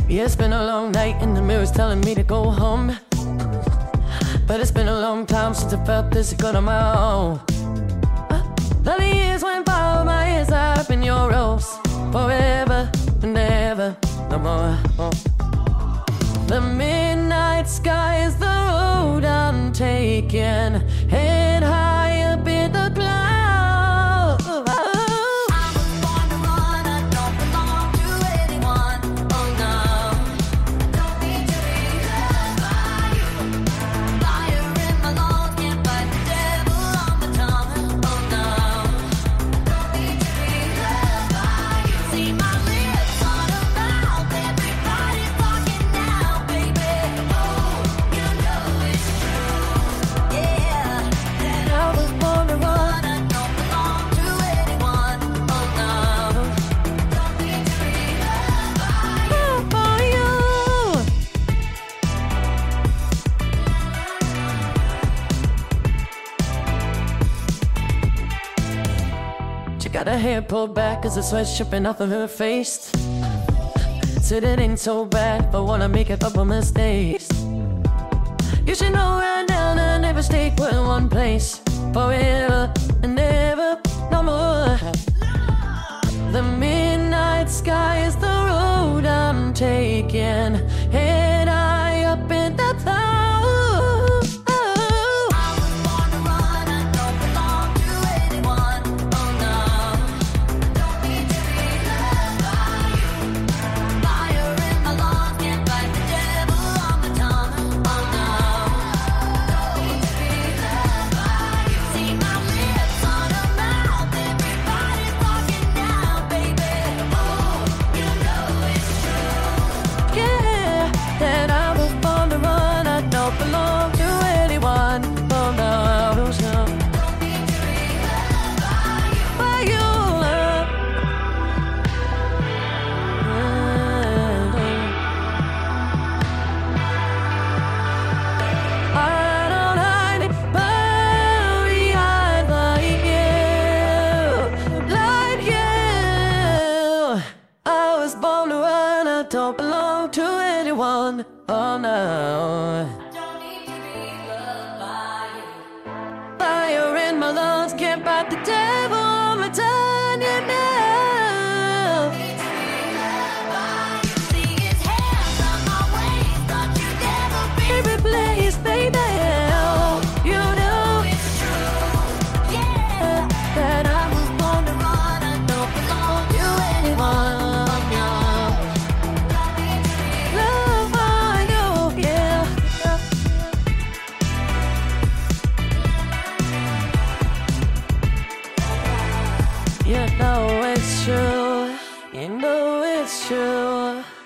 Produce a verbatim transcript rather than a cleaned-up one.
Yeah, it's been a long night and the mirror's telling me to go home. But it's been a long time since I felt this good on my own. The years went by, my ears up in your rose. Forever and ever, no more. Oh. The midnight sky is the road I'm taking, head high up in the clouds. Got her hair pulled back as the sweat's dripping off of her face. Said it ain't so bad, but wanna make it up for mistakes. You should know right now that I never stay put in one place. Forever and ever, no more. The midnight sky is the road I'm taking, head high up in the clouds. Belong to anyone, oh no, no, no. By you, love. I don't hide it behind like you, like you. I was born to run, I don't belong to anyone, oh no. My lungs can't fight the devil on my tongue, you know. See his hands on my waist, thought you'd never be replaced, baby. You know it's true, yeah, that I was born to run, I don't belong to anyone. Love, I know, yeah. You know it's true, you know it's true.